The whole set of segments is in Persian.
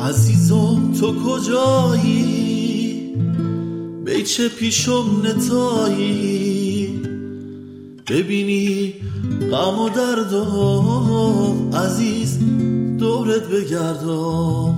عزیزم تو کجایی؟ بیچه پیشم نتایی؟ ببینی غم و دردم عزیز دورت بگردم.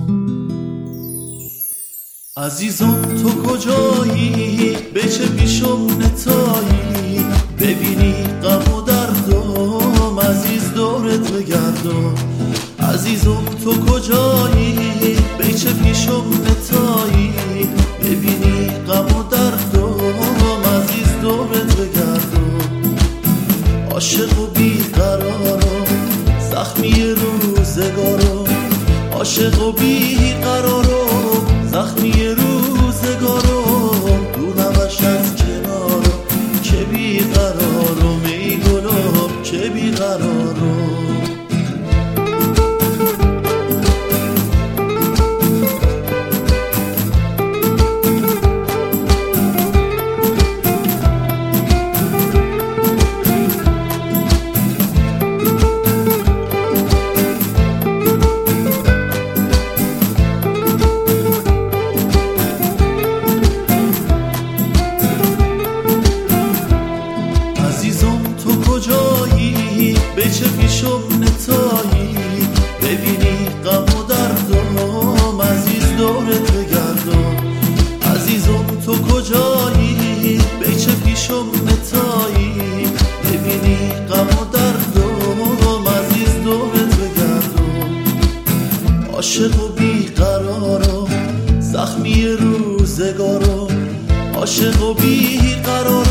عزیزم تو کجایی؟ بیچه پیشم نتایی؟ ببینی غم و دردم عزیز دورت بگردم. عزیزم تو کجایی؟ بیچه پیشم نتایی؟ ببینی غم و دردم عزیز دورت بگردم. عاشق و بیقرارم زخمی روزگارم، عاشق و بیقرارم زخمی روزگارم. دورمش از کنارم که بیقرارم، ای گلاب که بیقرارم. بیچه پیشم نتایی؟ ببینی غم و دردم عزیز دورت بگردم. عزیزم تو کجایی؟ بیچه پیشم نتایی؟ ببینی غم و دردم عزیز دورت بگردم. عاشق و بیقرارم زخمی روزگارم، عاشق و بیقرارم